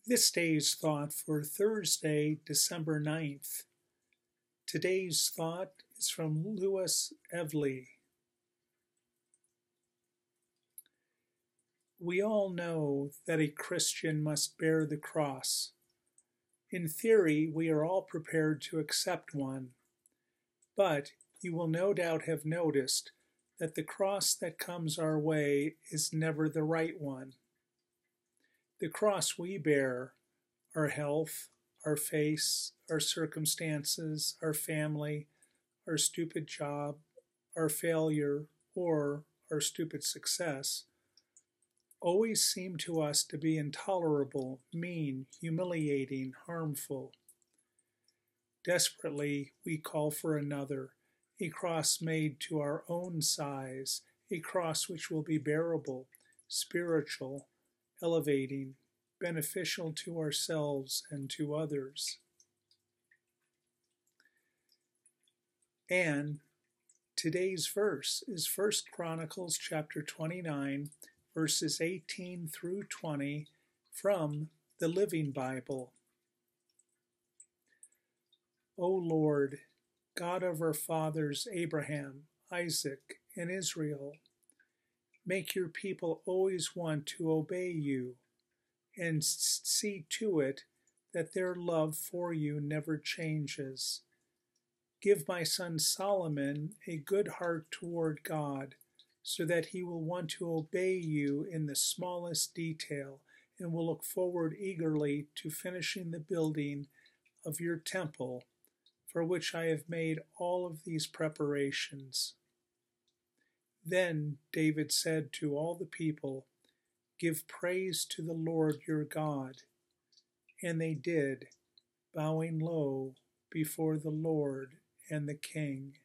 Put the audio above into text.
This day's thought for Thursday, December 9th. Today's thought is from Louis Evely. We all know that a Christian must bear the cross. In theory, we are all prepared to accept one. But you will no doubt have noticed that the cross that comes our way is never the right one. The cross we bear, our health, our face, our circumstances, our family, our stupid job, our failure, or our stupid success, always seem to us to be intolerable, mean, humiliating, harmful. Desperately, we call for another, a cross made to our own size, a cross which will be bearable, spiritual, elevating, beneficial to ourselves and to others. And today's verse is 1 Chronicles chapter 29, verses 18 through 20 from the Living Bible. O Lord, God of our fathers Abraham, Isaac, and Israel, make your people always want to obey you, and see to it that their love for you never changes. Give my son Solomon a good heart toward God, so that he will want to obey you in the smallest detail and will look forward eagerly to finishing the building of your temple, for which I have made all of these preparations. Then David said to all the people, Give praise to the Lord your God. And they did, bowing low before the Lord and the King.